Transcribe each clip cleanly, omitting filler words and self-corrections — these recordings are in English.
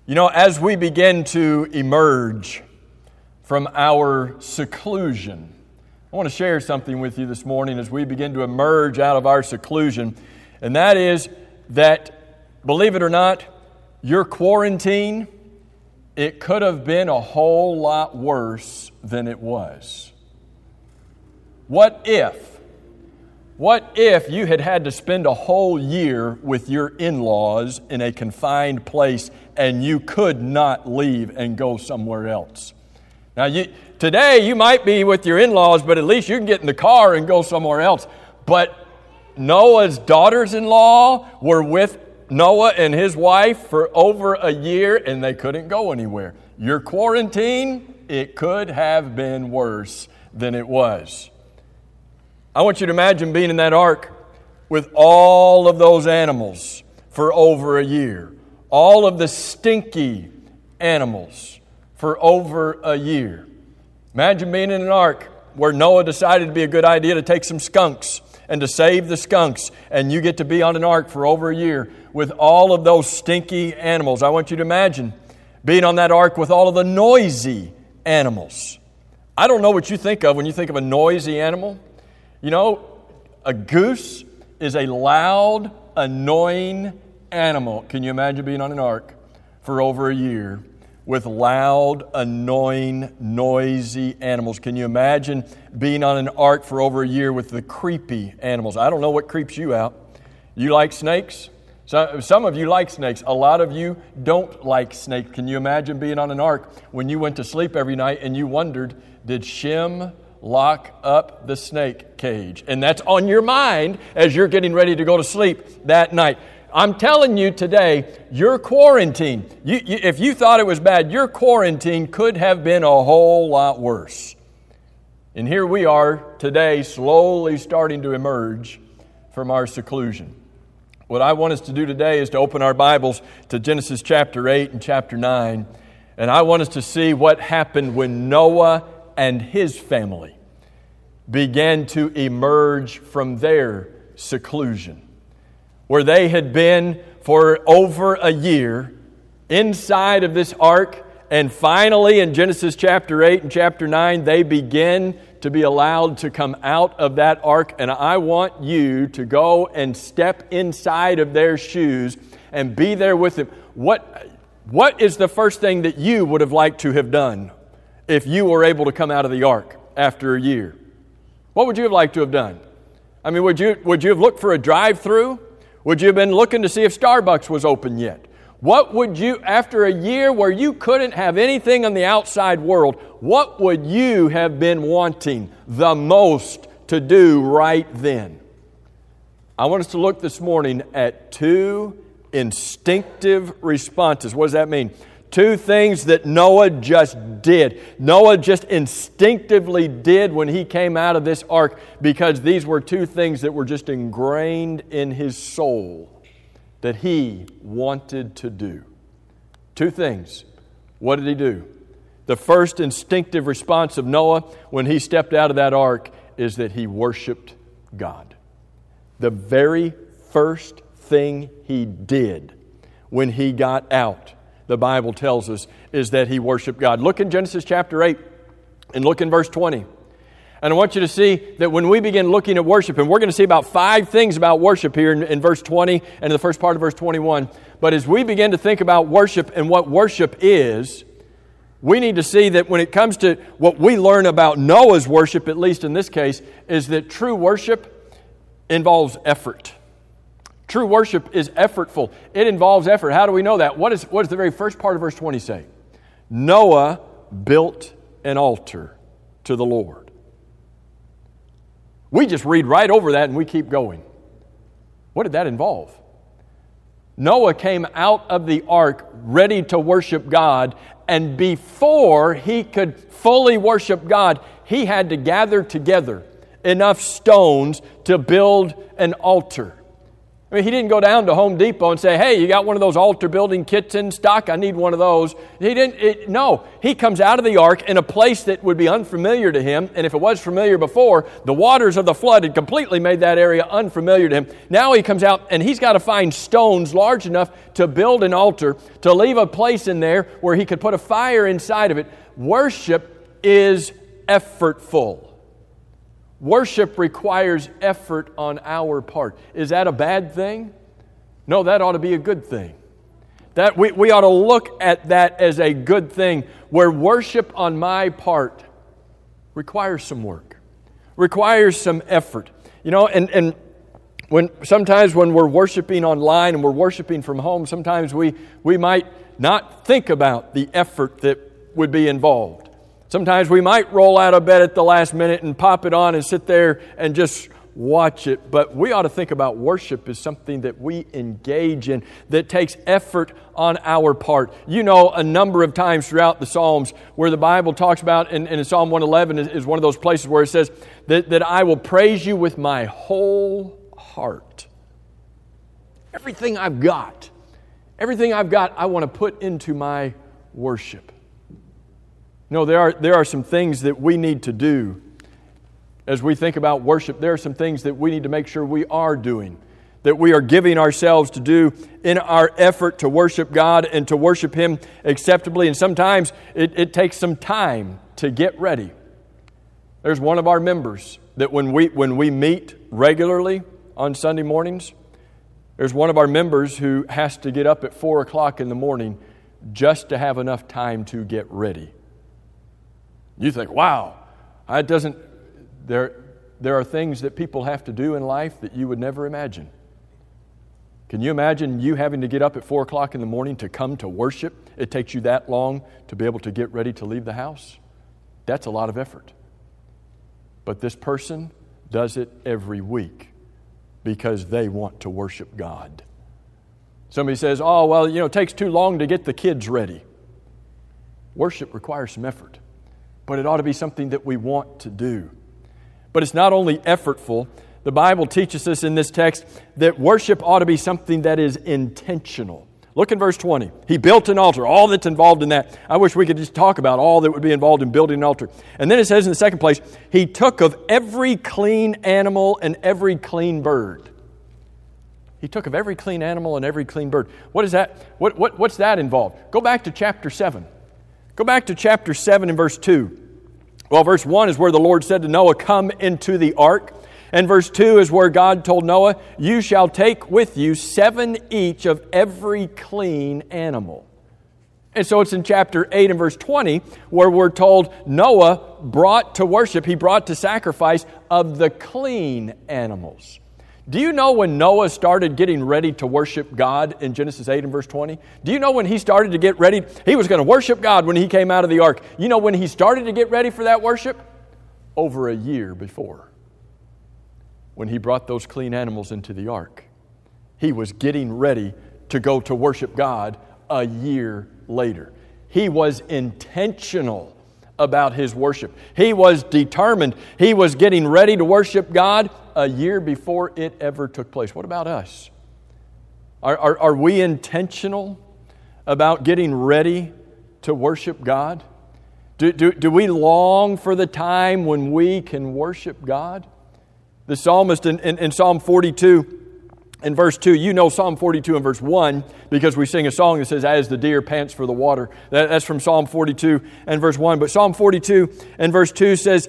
You know, as we begin to emerge from our seclusion, I want to share something with you this morning as we begin to emerge out of our seclusion, and that is that, believe it or not, your quarantine, it could have been a whole lot worse than it was. What if you had to spend a whole year with your in-laws in a confined place and you could not leave and go somewhere else? Now, today you might be with your in-laws, but at least you can get in the car and go somewhere else. But Noah's daughters-in-law were with Noah and his wife for over a year and they couldn't go anywhere. Your quarantine, it could have been worse than it was. I want you to imagine being in that ark with all of those animals for over a year. All of the stinky animals for over a year. Imagine being in an ark where Noah decided it'd be a good idea to take some skunks and to save the skunks, and you get to be on an ark for over a year with all of those stinky animals. I want you to imagine being on that ark with all of the noisy animals. I don't know what you think of when you think of a noisy animal. You know, a goose is a loud, annoying animal. Can you imagine being on an ark for over a year with loud, annoying, noisy animals? Can you imagine being on an ark for over a year with the creepy animals? I don't know what creeps you out. You like snakes? Some of you like snakes. A lot of you don't like snakes. Can you imagine being on an ark when you went to sleep every night and you wondered, did Shem lock up the snake cage? And that's on your mind as you're getting ready to go to sleep that night. I'm telling you today, your quarantine, if you thought it was bad, your quarantine could have been a whole lot worse. And here we are today, slowly starting to emerge from our seclusion. What I want us to do today is to open our Bibles to Genesis chapter 8 and chapter 9. And I want us to see what happened when Noah and his family began to emerge from their seclusion, where they had been for over a year inside of this ark, and finally in Genesis chapter 8 and chapter 9, they begin to be allowed to come out of that ark, and I want you to go and step inside of their shoes and be there with them. What is the first thing that you would have liked to have done if you were able to come out of the ark after a year? What would you have liked to have done? I mean, would you have looked for a drive-through? Would you have been looking to see if Starbucks was open yet? What would you, after a year where you couldn't have anything on the outside world, what would you have been wanting the most to do right then? I want us to look this morning at two instinctive responses. What does that mean? Two things that Noah just did. Noah just instinctively did when he came out of this ark, because these were two things that were just ingrained in his soul that he wanted to do. Two things. What did he do? The first instinctive response of Noah when he stepped out of that ark is that he worshiped God. The very first thing he did when he got out, the Bible tells us, is that he worshiped God. Look in Genesis chapter 8 and look in verse 20. And I want you to see that when we begin looking at worship, and we're going to see about 5 things about worship here in verse 20 and in the first part of verse 21. But as we begin to think about worship and what worship is, we need to see that when it comes to what we learn about Noah's worship, at least in this case, is that true worship involves effort. True worship is effortful. It involves effort. How do we know that? What does the very first part of verse 20 say? Noah built an altar to the Lord. We just read right over that and we keep going. What did that involve? Noah came out of the ark ready to worship God, and before he could fully worship God, he had to gather together enough stones to build an altar. I mean, he didn't go down to Home Depot and say, hey, you got one of those altar building kits in stock? I need one of those. No, he comes out of the ark in a place that would be unfamiliar to him. And if it was familiar before, the waters of the flood had completely made that area unfamiliar to him. Now he comes out and he's got to find stones large enough to build an altar, to leave a place in there where he could put a fire inside of it. Worship is effortful. Worship requires effort on our part. Is that a bad thing? No, that ought to be a good thing. That we ought to look at that as a good thing, where worship on my part requires some work, requires some effort. You know, and sometimes when we're worshiping online and we're worshiping from home, sometimes we might not think about the effort that would be involved. Sometimes we might roll out of bed at the last minute and pop it on and sit there and just watch it. But we ought to think about worship as something that we engage in, that takes effort on our part. You know, a number of times throughout the Psalms where the Bible talks about, and in Psalm 111 is one of those places where it says that I will praise you with my whole heart. Everything I've got, I want to put into my worship. No, there are some things that we need to do as we think about worship. There are some things that we need to make sure we are doing, that we are giving ourselves to do in our effort to worship God and to worship Him acceptably. And sometimes it takes some time to get ready. There's one of our members that when we meet regularly on Sunday mornings, there's one of our members who has to get up at 4 o'clock in the morning just to have enough time to get ready. You think, wow, there are things that people have to do in life that you would never imagine. Can you imagine you having to get up at 4 o'clock in the morning to come to worship? It takes you that long to be able to get ready to leave the house? That's a lot of effort. But this person does it every week because they want to worship God. Somebody says, oh, well, it takes too long to get the kids ready. Worship requires some effort. But it ought to be something that we want to do. But it's not only effortful. The Bible teaches us in this text that worship ought to be something that is intentional. Look in verse 20. He built an altar, all that's involved in that. I wish we could just talk about all that would be involved in building an altar. And then it says in the second place, He took of every clean animal and every clean bird. He took of every clean animal and every clean bird. What is that? What's that involved? Go back to chapter 7. Go back to chapter 7 and verse 2. Well, verse 1 is where the Lord said to Noah, come into the ark. And verse 2 is where God told Noah, you shall take with you 7 each of every clean animal. And so it's in chapter 8 and verse 20 where we're told Noah brought to worship, he brought to sacrifice of the clean animals. Do you know when Noah started getting ready to worship God in Genesis 8 and verse 20? Do you know when he started to get ready? He was going to worship God when he came out of the ark. You know when he started to get ready for that worship? Over a year before. When he brought those clean animals into the ark. He was getting ready to go to worship God a year later. He was intentional about his worship. He was determined. He was getting ready to worship God a year before it ever took place. What about us? Are we intentional about getting ready to worship God? Do we long for the time when we can worship God? The psalmist in Psalm 42 in verse 2, you know Psalm 42 and verse 1 because we sing a song that says, as the deer pants for the water. That's from Psalm 42 and verse 1. But Psalm 42 and verse 2 says,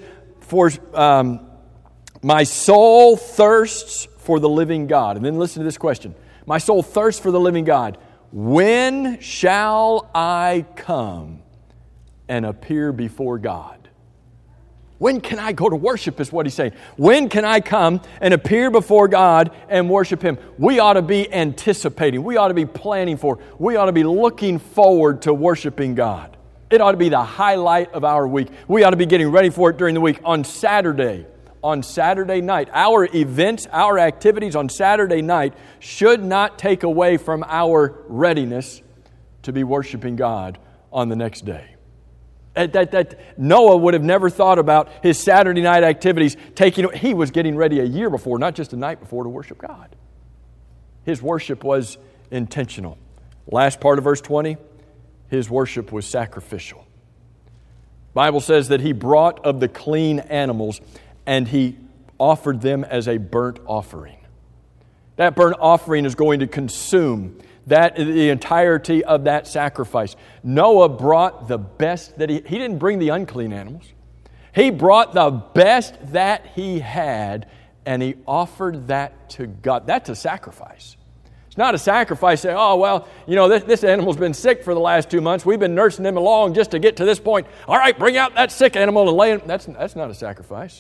my soul thirsts for the living God. And then listen to this question. My soul thirsts for the living God. When shall I come and appear before God? When can I go to worship is what he's saying. When can I come and appear before God and worship Him? We ought to be anticipating. We ought to be planning for. We ought to be looking forward to worshiping God. It ought to be the highlight of our week. We ought to be getting ready for it during the week. On Saturday night, our events, our activities on Saturday night should not take away from our readiness to be worshiping God on the next day. That Noah would have never thought about his Saturday night activities he was getting ready a year before, not just a night before, to worship God. His worship was intentional. Last part of verse 20, His worship was sacrificial. The Bible says that He brought of the clean animals and He offered them as a burnt offering. That burnt offering is going to consume the entirety of that sacrifice. Noah brought the best that he didn't bring the unclean animals. He brought the best that he had and he offered that to God. That's a sacrifice. It's not a sacrifice saying, oh, well, this animal's been sick for the last 2 months. We've been nursing him along just to get to this point. All right, bring out that sick animal and lay him. That's not a sacrifice.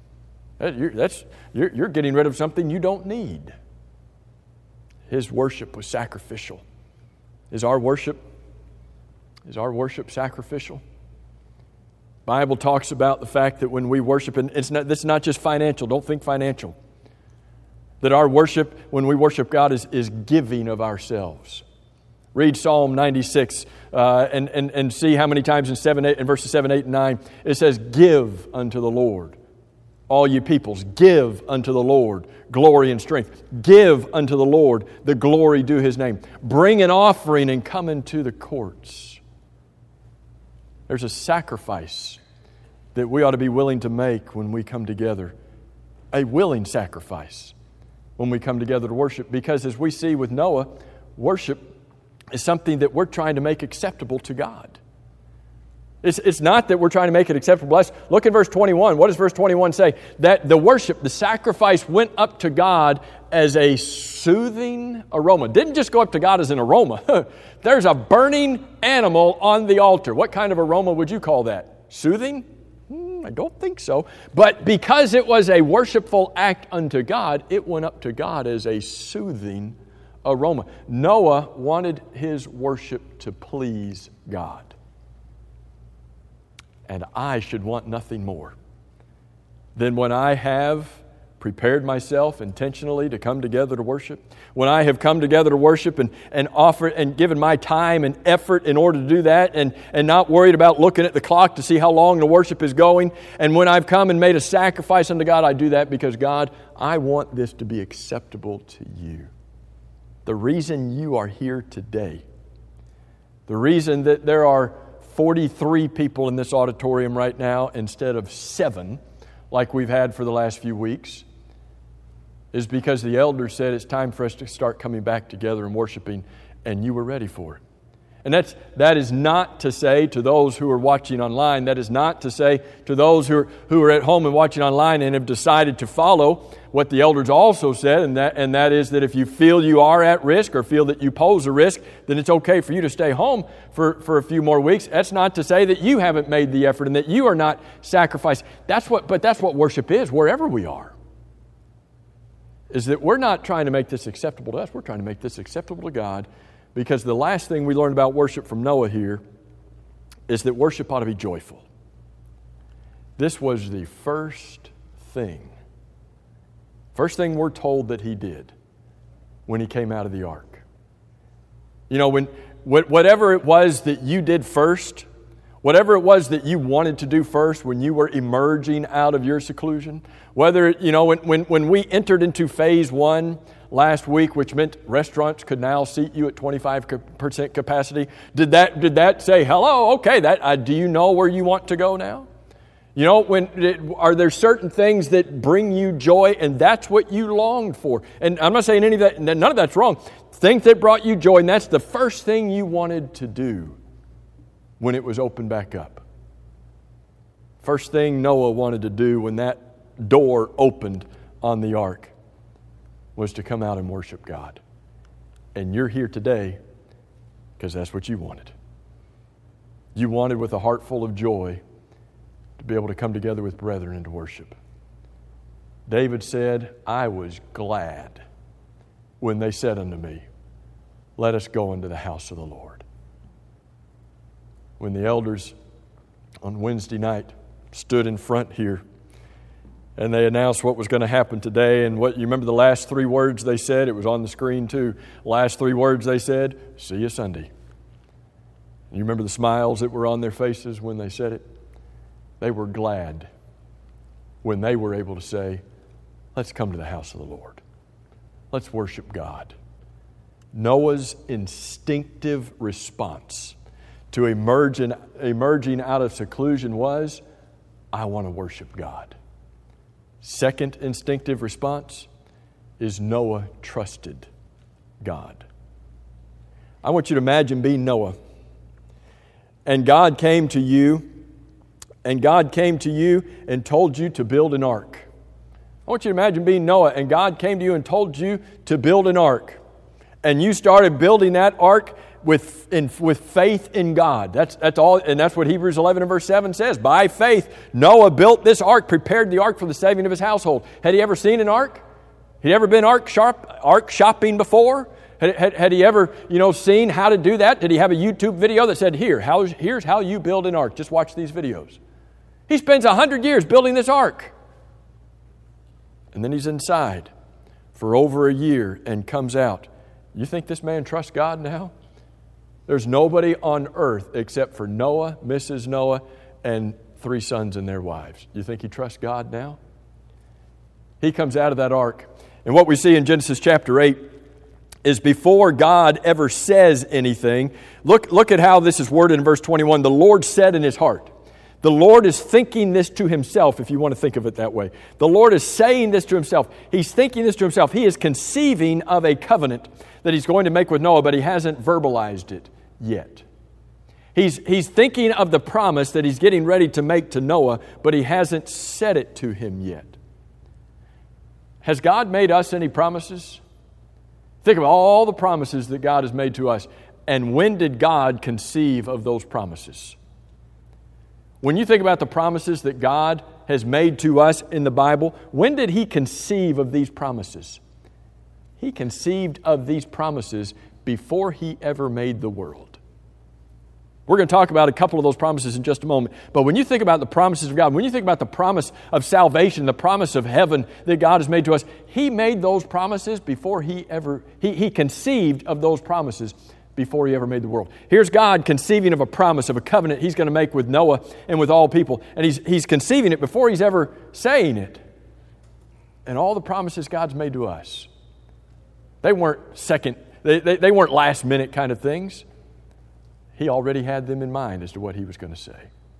You're getting rid of something you don't need. His worship was sacrificial. Is our worship sacrificial? The Bible talks about the fact that when we worship, and this is not just financial, don't think financial, that our worship, when we worship God, is giving of ourselves. Read Psalm 96 and see how many times in verses 7, 8, and 9 it says, give unto the Lord. All you peoples, give unto the Lord glory and strength. Give unto the Lord the glory due His name. Bring an offering and come into the courts. There's a sacrifice that we ought to be willing to make when we come together. A willing sacrifice when we come together to worship. Because as we see with Noah, worship is something that we're trying to make acceptable to God. It's not that we're trying to make it acceptable. Look at verse 21. What does verse 21 say? That the worship, the sacrifice went up to God as a soothing aroma. Didn't just go up to God as an aroma. There's a burning animal on the altar. What kind of aroma would you call that? Soothing? I don't think so. But because it was a worshipful act unto God, it went up to God as a soothing aroma. Noah wanted his worship to please God. And I should want nothing more than when I have prepared myself intentionally to come together to worship, when I have come together to worship and offer and given my time and effort in order to do that and not worried about looking at the clock to see how long the worship is going, and when I've come and made a sacrifice unto God, I do that because, God, I want this to be acceptable to You. The reason you are here today, the reason that there are 43 people in this auditorium right now instead of 7 like we've had for the last few weeks is because the elders said it's time for us to start coming back together and worshiping, and you were ready for it. And that is not to say to those who are watching online, that is not to say to those who are at home and watching online and have decided to follow what the elders also said, and that is that if you feel you are at risk or feel that you pose a risk, then it's okay for you to stay home for a few more weeks. That's not to say that you haven't made the effort and that you are not sacrificed. But that's what worship is, wherever we are. Is that we're not trying to make this acceptable to us, we're trying to make this acceptable to God. Because the last thing we learned about worship from Noah here is that worship ought to be joyful. This was the first thing we're told that he did when he came out of the ark. Whatever it was that you did first, whatever it was that you wanted to do first when you were emerging out of your seclusion, whether, when we entered into phase 1 last week, which meant restaurants could now seat you at 25% capacity, did that say, hello, okay, do you know where you want to go now? Are there certain things that bring you joy and that's what you longed for? And I'm not saying any of that, none of that's wrong. Things that brought you joy, and that's the first thing you wanted to do when it was opened back up. First thing Noah wanted to do when that door opened on the ark was to come out and worship God. And you're here today because that's what you wanted. You wanted with a heart full of joy to be able to come together with brethren and to worship. David said, I was glad when they said unto me, let us go into the house of the Lord. When the elders on Wednesday night stood in front here and they announced what was going to happen today, and what you remember the last 3 words they said? It was on the screen too. Last 3 words they said, see you Sunday. You remember the smiles that were on their faces when they said it? They were glad when they were able to say, let's come to the house of the Lord. Let's worship God. Noah's instinctive response to emerging out of seclusion was, I want to worship God. Second instinctive response is Noah trusted God. I want you to imagine being Noah. And God came to you and told you to build an ark. I want you to imagine being Noah and God came to you and told you to build an ark. And you started building that ark with faith in God. That's all, and that's what Hebrews 11 and verse 7 says. By faith, Noah built this ark, prepared the ark for the saving of his household. Had he ever seen an ark? Had he ever been ark shopping before? Had he ever, seen how to do that? Did he have a YouTube video that said, here's how you build an ark. Just watch these videos. He spends 100 years building this ark. And then he's inside for over a year and comes out. You think this man trusts God now? There's nobody on earth except for Noah, Mrs. Noah, and 3 sons and their wives. You think he trusts God now? He comes out of that ark. And what we see in Genesis chapter 8 is before God ever says anything, look at how this is worded in verse 21. The Lord said in his heart. The Lord is thinking this to himself, if you want to think of it that way. The Lord is saying this to himself. He's thinking this to himself. He is conceiving of a covenant that he's going to make with Noah, but he hasn't verbalized it yet. He's thinking of the promise that he's getting ready to make to Noah, but he hasn't said it to him yet. Has God made us any promises? Think of all the promises that God has made to us. And when did God conceive of those promises? When you think about the promises that God has made to us in the Bible, when did He conceive of these promises? He conceived of these promises before He ever made the world. We're going to talk about a couple of those promises in just a moment. But when you think about the promises of God, when you think about the promise of salvation, the promise of heaven that God has made to us, He made those promises before He conceived of those promises before He ever made the world. Here's God conceiving of a promise, of a covenant He's going to make with Noah and with all people. And He's conceiving it before He's ever saying it. And all the promises God's made to us, they weren't they weren't last minute kind of things. He already had them in mind as to what He was going to say.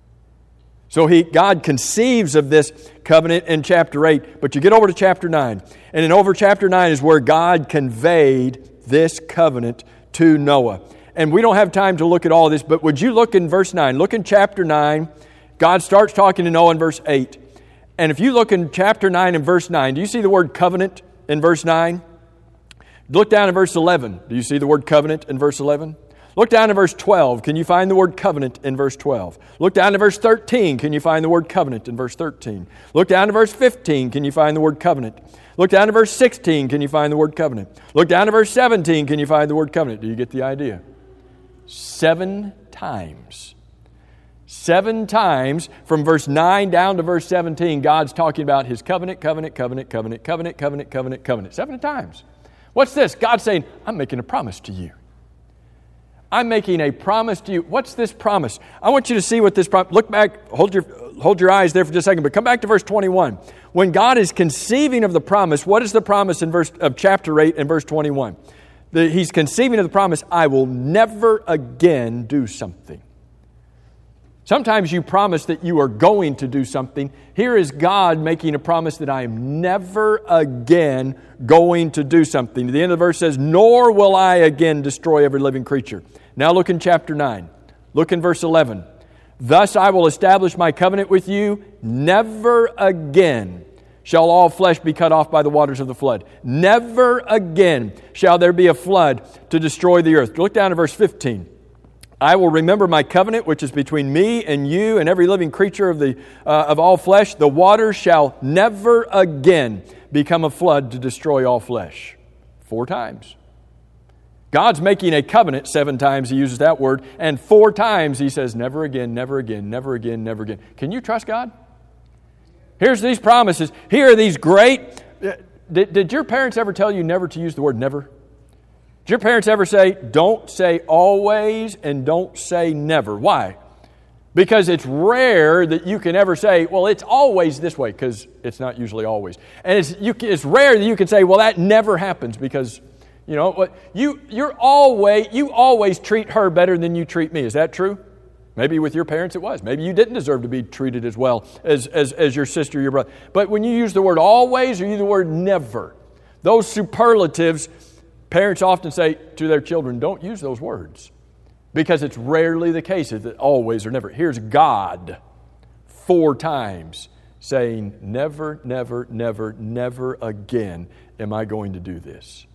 So God conceives of this covenant in chapter 8, but you get over to chapter 9. And in over chapter 9 is where God conveyed this covenant to Noah. And we don't have time to look at all of this, but would you look in verse 9? Look in chapter 9. God starts talking to Noah in verse 8. And if you look in chapter 9 and verse 9, do you see the word covenant in verse 9? Look down in verse 11. Do you see the word covenant in verse 11? Look down in verse 12. Can you find the word covenant in verse 12? Look down to verse 13. Can you find the word covenant in verse 13? Look down to verse 15. Can you find the word covenant? Look down to verse 16. Can you find the word covenant? Look down to verse 17. Can you find the word covenant? Do you get the idea? 7 times. 7 times from verse 9 down to verse 17, God's talking about His covenant, covenant, covenant, covenant, covenant, covenant, covenant, covenant. 7 times. What's this? God's saying, I'm making a promise to you. I'm making a promise to you. What's this promise? I want you to see what this promise... Look back, hold your eyes there for just a second, but come back to verse 21. When God is conceiving of the promise, what is the promise of chapter 8 and verse 21? He's conceiving of the promise, I will never again do something. Sometimes you promise that you are going to do something. Here is God making a promise that I am never again going to do something. The end of the verse says, nor will I again destroy every living creature. Now look in chapter 9. Look in verse 11. Thus I will establish my covenant with you. Never again shall all flesh be cut off by the waters of the flood. Never again shall there be a flood to destroy the earth. Look down to verse 15. I will remember my covenant, which is between me and you and every living creature of all flesh. The waters shall never again become a flood to destroy all flesh. 4 times. God's making a covenant 7 times, He uses that word, and 4 times He says, never again, never again, never again, never again. Can you trust God? Here's these promises. Here are these great... Did your parents ever tell you never to use the word never? Did your parents ever say, don't say always and don't say never? Why? Because it's rare that you can ever say, well, it's always this way, because it's not usually always. And it's rare that you can say, well, that never happens, because You know, you always treat her better than you treat me. Is that true? Maybe with your parents it was. Maybe you didn't deserve to be treated as well as your sister, your brother. But when you use the word always or you use the word never, those superlatives, parents often say to their children, don't use those words. Because it's rarely the case that always or never. Here's God 4 times saying, never, never, never, never again am I going to do this.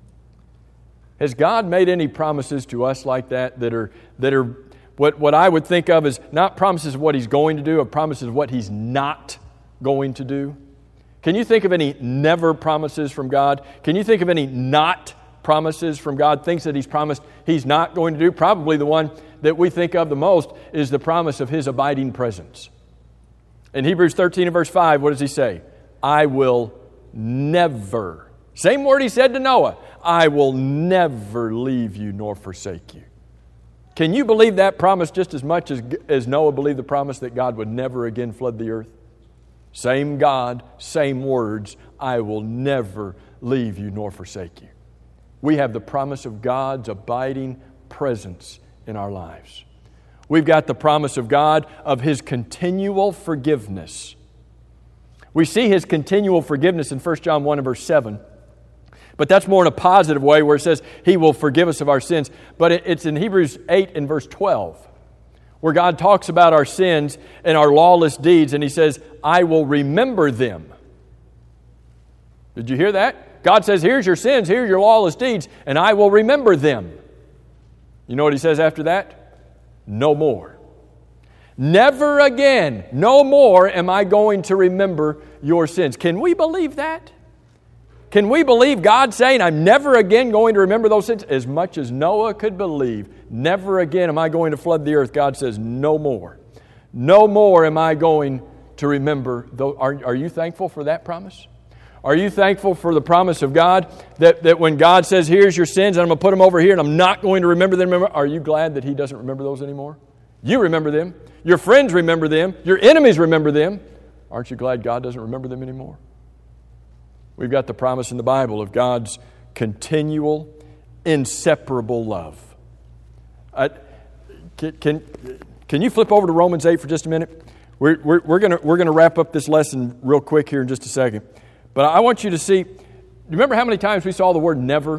Has God made any promises to us like that are what I would think of as not promises of what He's going to do, but promises of what He's not going to do? Can you think of any never promises from God? Can you think of any not promises from God, things that He's promised He's not going to do? Probably the one that we think of the most is the promise of His abiding presence. In Hebrews 13 and verse 5, what does He say? I will never, same word He said to Noah, I will never leave you nor forsake you. Can you believe that promise just as much as Noah believed the promise that God would never again flood the earth? Same God, same words, I will never leave you nor forsake you. We have the promise of God's abiding presence in our lives. We've got the promise of God of His continual forgiveness. We see His continual forgiveness in 1 John 1 and verse 7. But that's more in a positive way where it says He will forgive us of our sins. But it's in Hebrews 8 and verse 12 where God talks about our sins and our lawless deeds and He says, I will remember them. Did you hear that? God says, here's your sins, here's your lawless deeds, and I will remember them. You know what He says after that? No more. Never again, no more am I going to remember your sins. Can we believe that? Can we believe God saying, I'm never again going to remember those sins? As much as Noah could believe, never again am I going to flood the earth. God says, no more. No more am I going to remember. Are you thankful for that promise? Are you thankful for the promise of God that when God says, here's your sins, and I'm going to put them over here, and I'm not going to remember them? Are you glad that He doesn't remember those anymore? You remember them. Your friends remember them. Your enemies remember them. Aren't you glad God doesn't remember them anymore? We've got the promise in the Bible of God's continual, inseparable love. Can you flip over to Romans 8 for just a minute? We're going to wrap up this lesson real quick here in just a second. But I want you to see, remember how many times we saw the word never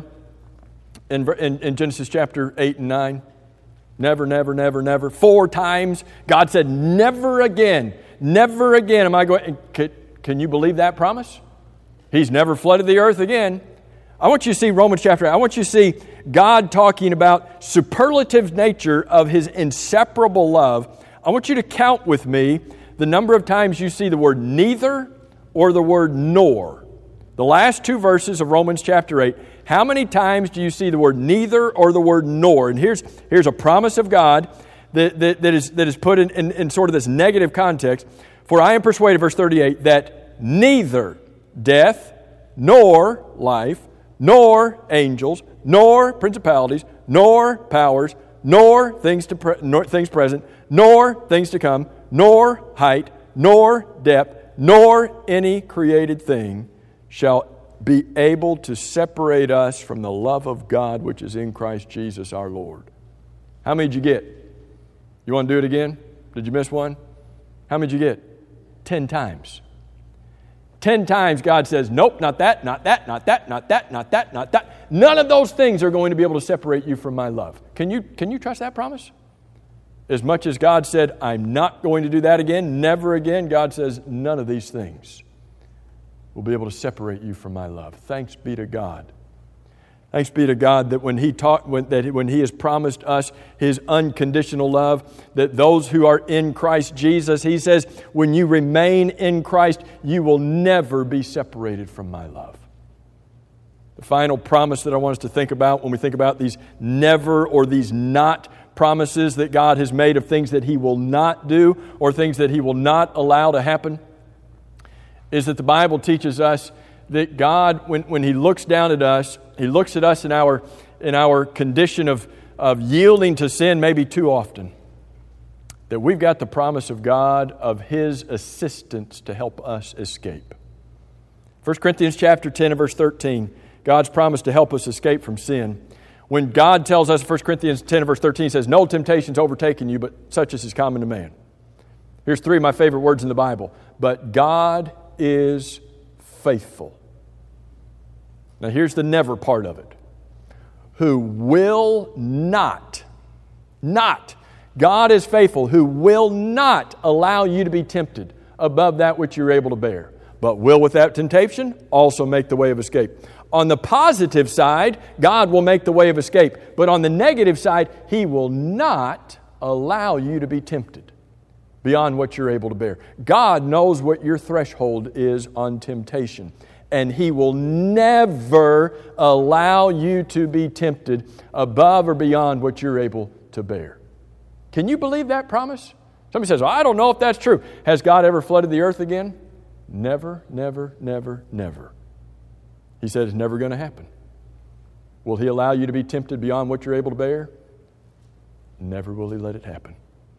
in Genesis chapter 8 and 9? Never, never, never, never. 4 times God said, never again am I going. Can you believe that promise? He's never flooded the earth again. I want you to see Romans chapter 8. I want you to see God talking about superlative nature of His inseparable love. I want you to count with me the number of times you see the word neither or the word nor. The last 2 verses of Romans chapter 8. How many times do you see the word neither or the word nor? And here's a promise of God that is put in sort of this negative context. For I am persuaded, verse 38, that neither death, nor life, nor angels, nor principalities, nor powers, nor things present, nor things to come, nor height, nor depth, nor any created thing shall be able to separate us from the love of God which is in Christ Jesus our Lord. How many did you get? You want to do it again? Did you miss one? How many did you get? 10 times. 10 times God says, nope, not that, not that, not that, not that, not that, not that. None of those things are going to be able to separate you from my love. Can you trust that promise? As much as God said, I'm not going to do that again, never again, God says, none of these things will be able to separate you from my love. Thanks be to God. Thanks be to God that when He has promised us His unconditional love, that those who are in Christ Jesus, He says, when you remain in Christ, you will never be separated from my love. The final promise that I want us to think about when we think about these never or these not promises that God has made of things that He will not do or things that He will not allow to happen is that the Bible teaches us that God, when He looks down at us, He looks at us in our condition of yielding to sin maybe too often. That we've got the promise of God of His assistance to help us escape. 1 Corinthians chapter 10 and verse 13. God's promise to help us escape from sin. When God tells us, 1 Corinthians 10 verse 13 says, no temptation's overtaken you, but such as is common to man. Here's three of my favorite words in the Bible. But God is faithful. Now here's the never part of it. Who will not, God is faithful, who will not allow you to be tempted above that which you're able to bear, but will with that temptation also make the way of escape. On the positive side, God will make the way of escape. But on the negative side, He will not allow you to be tempted beyond what you're able to bear. God knows what your threshold is on temptation. And He will never allow you to be tempted above or beyond what you're able to bear. Can you believe that promise? Somebody says, well, I don't know if that's true. Has God ever flooded the earth again? Never, never, never, never. He said it's never going to happen. Will He allow you to be tempted beyond what you're able to bear? Never will He let it happen.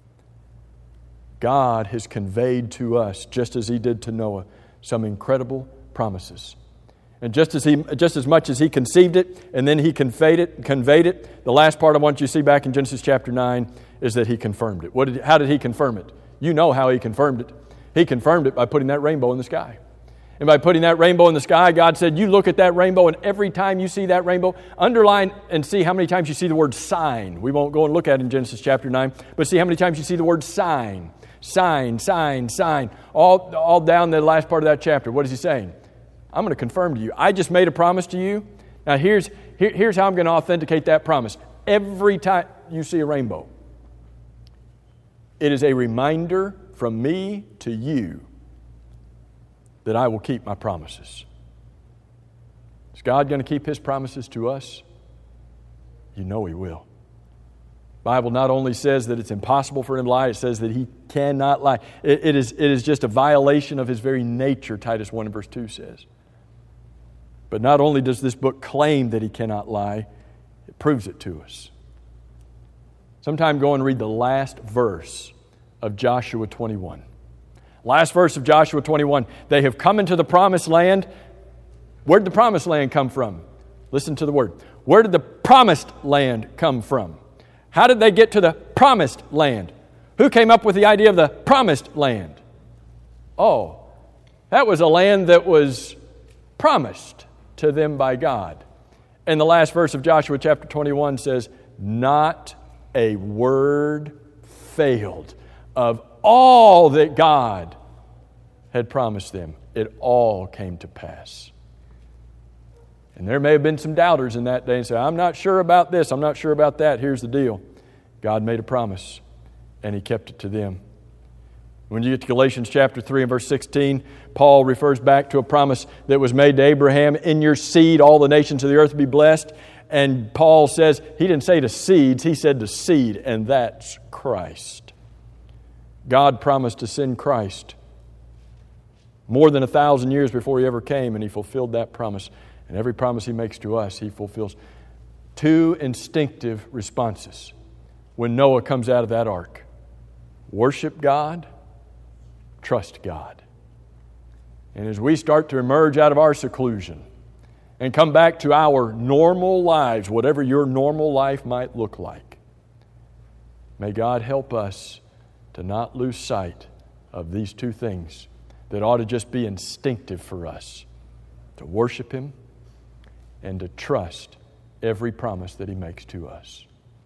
God has conveyed to us, just as He did to Noah, some incredible promises. And just as much as He conceived it and then He conveyed it, the last part I want you to see back in Genesis chapter 9 is that He confirmed it. How did He confirm it? You know how He confirmed it. He confirmed it by putting that rainbow in the sky. And by putting that rainbow in the sky, God said, you look at that rainbow, and every time you see that rainbow, underline and see how many times you see the word sign. We won't go and look at it in Genesis chapter 9, but see how many times you see the word sign. Sign, sign, sign. All down the last part of that chapter. What is He saying? I'm going to confirm to you. I just made a promise to you. Now here's how I'm going to authenticate that promise. Every time you see a rainbow, it is a reminder from me to you that I will keep my promises. Is God going to keep His promises to us? You know He will. The Bible not only says that it's impossible for Him to lie, it says that He cannot lie. It is just a violation of His very nature, Titus 1 and verse 2 says. But not only does this book claim that He cannot lie, it proves it to us. Sometime go and read the last verse of Joshua 21. Last verse of Joshua 21. They have come into the promised land. Where did the promised land come from? Listen to the word. Where did the promised land come from? How did they get to the promised land? Who came up with the idea of the promised land? Oh, that was a land that was promised to them by God. And the last verse of Joshua chapter 21 says, not a word failed of all that God had promised them. It all came to pass. And there may have been some doubters in that day and say, I'm not sure about this, I'm not sure about that. Here's the deal. God made a promise, and He kept it to them. When you get to Galatians chapter 3 and verse 16, Paul refers back to a promise that was made to Abraham, in your seed all the nations of the earth will be blessed. And Paul says, he didn't say to seeds, he said to seed, and that's Christ. God promised to send Christ more than 1,000 years before He ever came, and He fulfilled that promise. And every promise He makes to us, He fulfills. Two instinctive responses when Noah comes out of that ark. Worship God, trust God. And as we start to emerge out of our seclusion and come back to our normal lives, whatever your normal life might look like, may God help us to not lose sight of these two things that ought to just be instinctive for us, to worship Him and to trust every promise that He makes to us.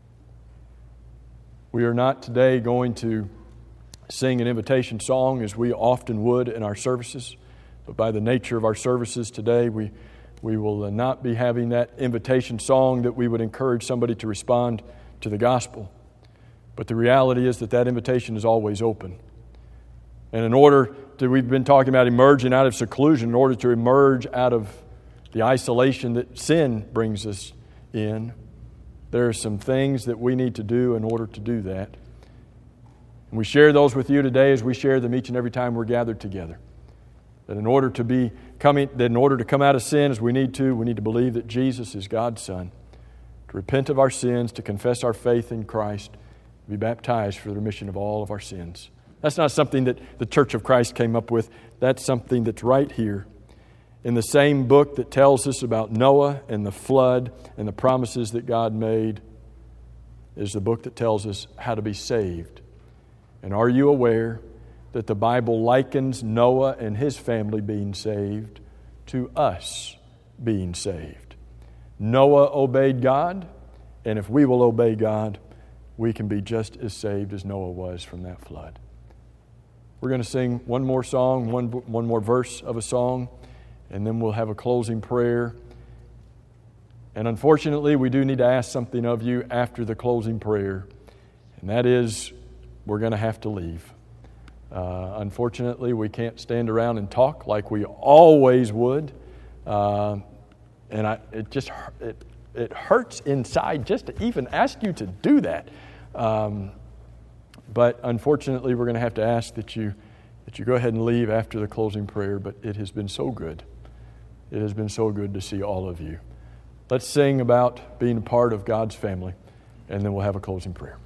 We are not today going to sing an invitation song as we often would in our services, but by the nature of our services today, we will not be having that invitation song that we would encourage somebody to respond to the gospel. But the reality is that invitation is always open. And in order to, we've been talking about emerging out of seclusion, in order to emerge out of the isolation that sin brings us in, there are some things that we need to do in order to do that. And we share those with you today as we share them each and every time we're gathered together. That in order to come out of sin as we need to believe that Jesus is God's Son, to repent of our sins, to confess our faith in Christ, to be baptized for the remission of all of our sins. That's not something that the Church of Christ came up with. That's something that's right here. in the same book that tells us about Noah and the flood and the promises that God made is the book that tells us how to be saved. And are you aware that the Bible likens Noah and his family being saved to us being saved? Noah obeyed God, and if we will obey God, we can be just as saved as Noah was from that flood. We're going to sing one more song, one more verse of a song, and then we'll have a closing prayer. And unfortunately, we do need to ask something of you after the closing prayer, and that is, we're going to have to leave. Unfortunately, we can't stand around and talk like we always would, and it hurts inside just to even ask you to do that. But unfortunately, we're going to have to ask that you go ahead and leave after the closing prayer. But it has been so good. It has been so good to see all of you. Let's sing about being a part of God's family, and then we'll have a closing prayer.